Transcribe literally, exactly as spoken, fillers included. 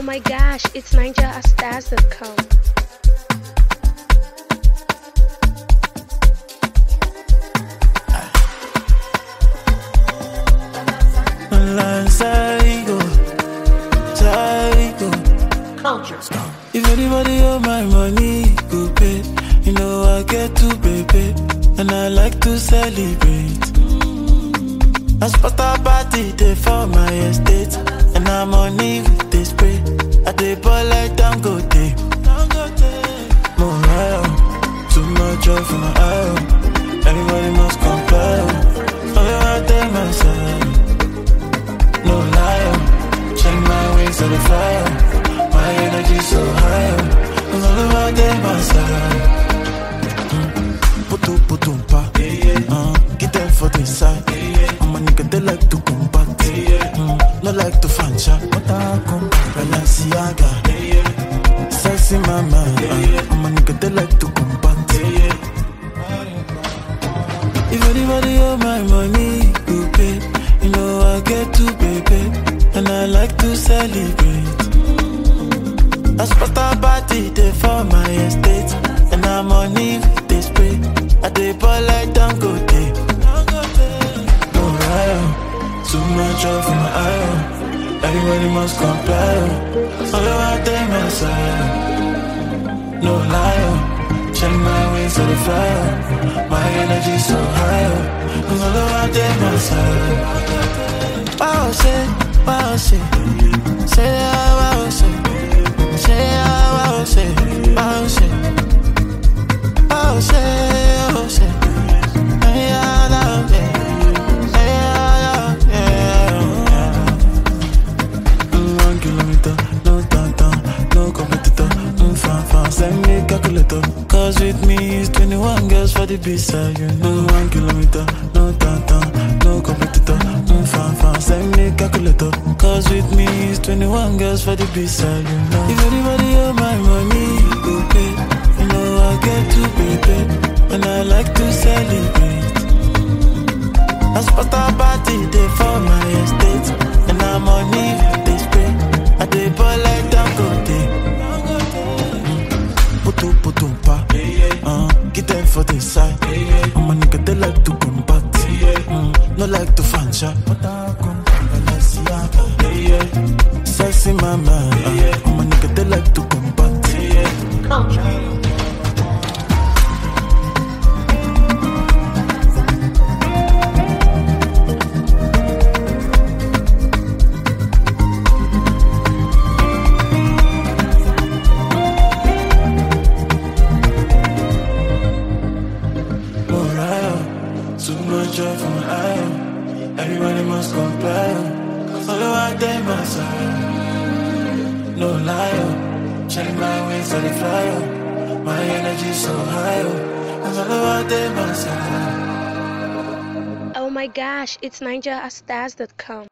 Oh my gosh, it's ninja astaz dot com. Psycho, psycho. Culture. If anybody owe my money, go pay. You know I get to pay, pay. And I like to celebrate. I spot a party day for my estate. And I'm on it with this spray. I dey ball like Dangote. More too much oil for my eye. Everybody must comply. Oh, I take my side. No liar, check my wings to the fire. My energy so high, I'm all about them my side. Putu putu pa, uh, get them for the side. I'm a nigga they like to combat, mm, not like to fancha. But I come Balenciaga, sexy mama. Uh, I'm a nigga they like to combat. If anybody owe my money, you pay. You know I get to pay, pay, and I like to celebrate. I spot a party day for my estate, and I'm on it with this spray. I dey ball like Dangote. No liar, too much oil for my eye. Everybody must comply. All about them my side. No liar, check my wings to the fire. My energy so high, I'm all about them my side. Wow, say, wow, say, say, wow, say, say, wow, say, wow, say, wow, say, wow, say, hey, I love it, hey, I love it. One kilometer, no downtown, no competitor, no fan fan, send me calculator. Cause with me is twenty-one girls for the B-side, you know. One kilometer, no downtown, no competitor, no fan fan, send me calculator. Cause with me is twenty-one girls for the B-side, you know. If anybody owe my money, go pay. You know I get to pay, pay, and I like to celebrate. I spot a party day for my estate, and I'm on it with this spray. I dey ball like Dangote. Putu putu pa, uh, get them for the side. I'm a nigga they like to combat, mm, not like to fancha. But I come Balenciaga, sexy mama. Uh, I'm a nigga they like to combat. Culture. Too much oil for my eye. Everybody must comply. All about them my side. No liar, check my wings to the fire. My energy so high, I'm all about them my side. Oh my gosh, it's ninja astaz dot com.